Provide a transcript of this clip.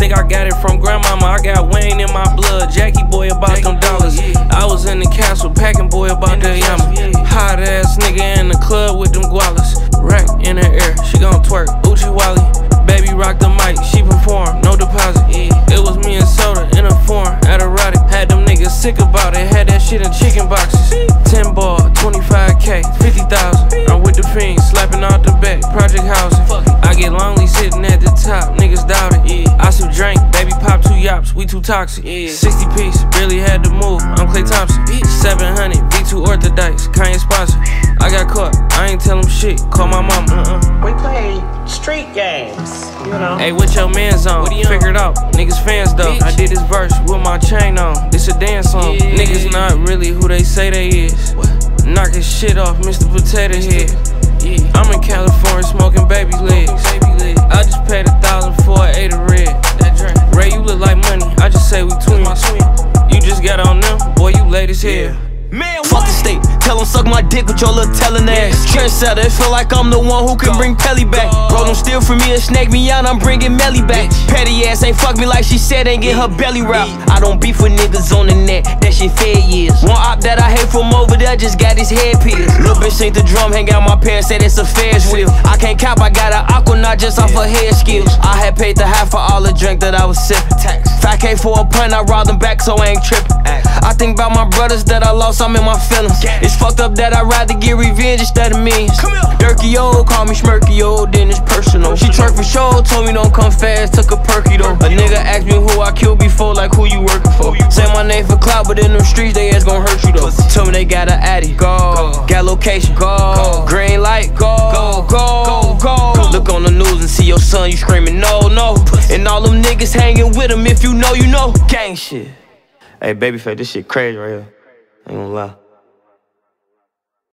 Think I got it from grandmama, I got Wayne in my blood. Jackie boy about them dollars. I was in the castle, packing boy about the yama. Hot ass nigga in the club with them gualas. Rack in the air, she gon' twerk, Uchi Wally. Baby rock the mic, she perform, no deposit. It was me and Soda in a foreign, at erotic. Had them niggas sick about it, had that shit in chicken boxes. 10 ball, 25K, 50,000. I'm with the fiends, slapping out the back, project housing. I get lonely sitting at the top, niggas doubt it. I still drink, baby pop 2 yaps, we too toxic. 60 piece, really had to move, I'm Klay Thompson. 700, V2 Orthodox, Kanye sponsor. I got caught, I ain't tell him shit, call my mama. We play street games, you know. Hey, what your man's on? Figure it out, niggas fans though. I did this verse with my chain on, this a dance song. Niggas not really who they say they is. Knock his shit off, Mr. Potato Head. I'm in California smoking baby legs. I just paid 1,000 for an 8 of red. Ray, you look like money, I just say we twins. You just got on them, boy, you late as hell. Man, fuck the state, tell them suck my dick with your little telling ass. Trendsetter, it feel like I'm the one who can bring Pelly back. Bro, don't steal from me and snake me out, I'm bringing Melly back. Petty ass ain't fuck me like she said, ain't get her belly wrapped. I don't beef with niggas on the net, that shit fair years. One op that I hate from over there just got his head pierced. Lil' bitch ain't the drum, hang out my pants, said it's a Ferris wheel. I can't cap, I got an aquanaut just off her hair skills. I had paid the half for all the drink that I was sipping. 5K for a pun, I robbed them back so I ain't tripping. I think about my brothers that I lost, I'm in my feelings. It's fucked up that I'd rather get revenge instead of means. Dirky old, call me Schmirky old, then it's personal. She twerk for show, told me don't come fast, took a perky though. A nigga asked me who I killed before, like who you working for. Say my name for clout, but in them streets they ass gon' hurt you though. Tell me they got an addy, go. Got location, go. Green light, go. Look on the news and see your son, you screaming no, no. And all them niggas hanging with him, if you know, you know. Gang shit. Hey, Babyface, this shit crazy right here. I ain't gonna lie.